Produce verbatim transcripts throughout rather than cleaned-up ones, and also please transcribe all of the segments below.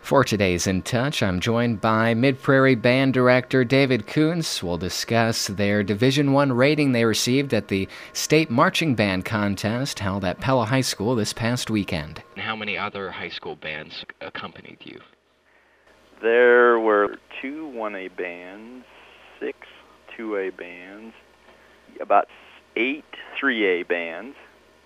For today's In Touch, I'm joined by Mid-Prairie Band Director David Koontz. We'll discuss their Division One rating they received at the State Marching Band Contest held at Pella High School this past weekend. How many other high school bands accompanied you? There were two one A bands, six two A bands, about eight three A bands,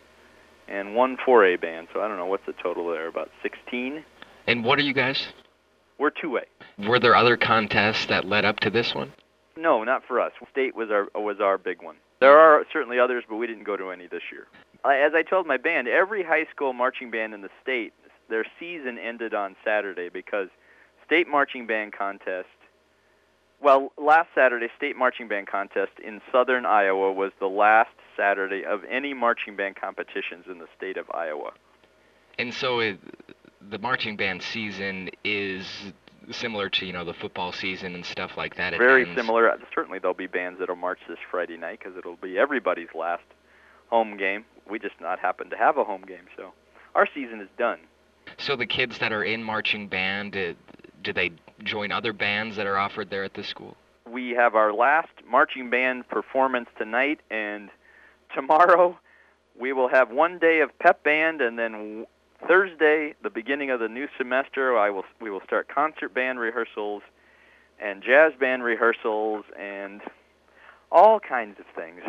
and one four A band. So I don't know, what's the total there, about sixteen? And what are you guys? We're two A. Were there other contests that led up to this one? No, not for us. State was our was our big one. There are certainly others, but we didn't go to any this year. As I told my band, every high school marching band in the state, their season ended on Saturday because State Marching Band Contest, well, last Saturday, State Marching Band Contest in southern Iowa was the last Saturday of any marching band competitions in the state of Iowa. And so it, the marching band season is similar to, you know, the football season and stuff like that. It Very ends. similar. Certainly there'll be bands that'll march this Friday night because it'll be everybody's last home game. We just not happen to have a home game, so our season is done. So the kids that are in marching band, uh, do they join other bands that are offered there at the school? We have our last marching band performance tonight, and tomorrow we will have one day of pep band, and then Thursday, the beginning of the new semester, I will we will start concert band rehearsals and jazz band rehearsals and all kinds of things.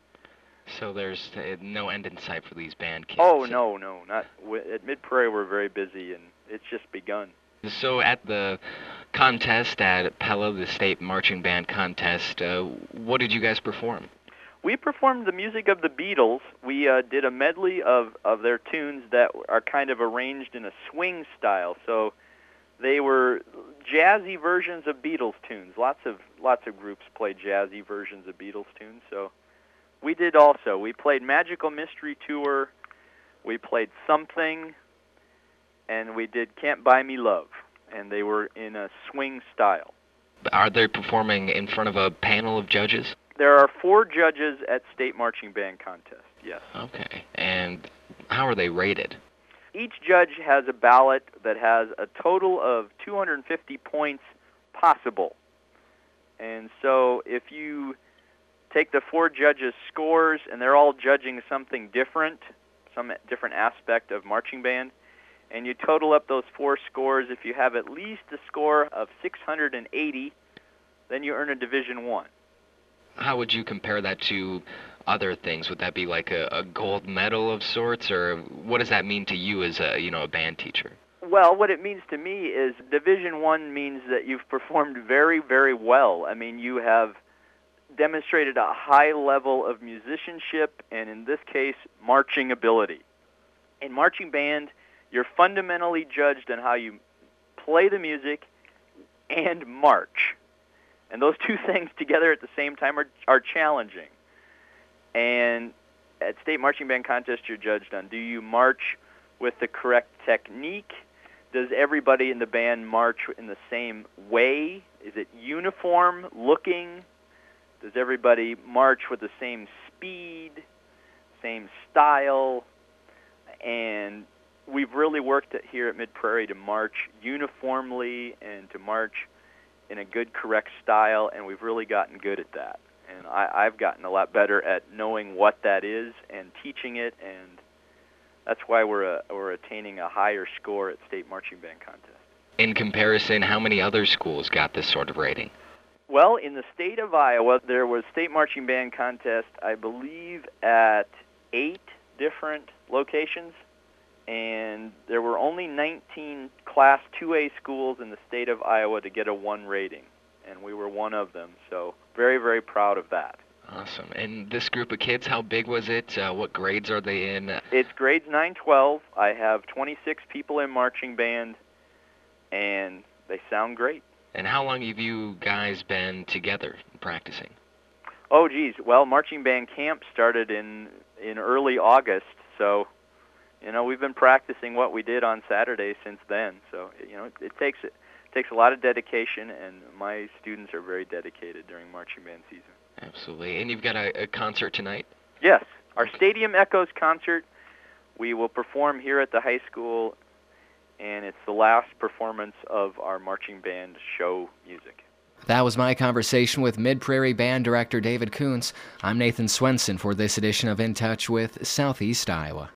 So there's uh, no end in sight for these band kids. Oh, no, no. Not at Mid-Prairie, we're very busy, and it's just begun. So at the contest at Pella, the state marching band contest, uh, what did you guys perform? We performed the music of the Beatles. We uh, did a medley of, of their tunes that are kind of arranged in a swing style. So they were jazzy versions of Beatles tunes. Lots of lots of groups play jazzy versions of Beatles tunes. So we did also. We played Magical Mystery Tour. We played Something. And we did Can't Buy Me Love. And they were in a swing style. Are they performing in front of a panel of judges? There are four judges at State Marching Band Contest, yes. Okay. And how are they rated? Each judge has a ballot that has a total of two hundred fifty points possible. And so if you take the four judges' scores, and they're all judging something different, some different aspect of marching band, and you total up those four scores, if you have at least a score of six hundred eighty, then you earn a Division One. How would you compare that to other things? Would that be like a, a gold medal of sorts, or what does that mean to you as a, you know, a band teacher? Well, what it means to me is Division One means that you've performed very, very well. I mean, you have demonstrated a high level of musicianship and, in this case, marching ability. In marching band, you're fundamentally judged on how you play the music and march. And those two things together at the same time are, are challenging. And at State Marching Band Contest, you're judged on, do you march with the correct technique? Does everybody in the band march in the same way? Is it uniform looking? Does everybody march with the same speed, same style? And we've really worked at, here at Mid-Prairie to march uniformly and to march in a good, correct style, and we've really gotten good at that. And I, I've gotten a lot better at knowing what that is and teaching it, and that's why we're a, we're attaining a higher score at State Marching Band Contest. In comparison, how many other schools got this sort of rating? Well, in the state of Iowa, there was State Marching Band Contest, I believe, at eight different locations, and there were only nineteen Class two A schools in the state of Iowa to get a one rating, and we were one of them, so very, very proud of that. Awesome. And this group of kids, how big was it? Uh, what grades are they in? It's grades nine twelve. I have twenty-six people in marching band, and they sound great. And how long have you guys been together practicing? Oh, geez. Well, marching band camp started in, in early August, so you know, we've been practicing what we did on Saturday since then. So, you know, it, it takes it takes a lot of dedication, and my students are very dedicated during marching band season. Absolutely. And you've got a, a concert tonight? Yes. Our Stadium Echoes concert, we will perform here at the high school and it's the last performance of our marching band show music. That was my conversation with Mid-Prairie Band Director David Koontz. I'm Nathan Swenson for this edition of In Touch with Southeast Iowa.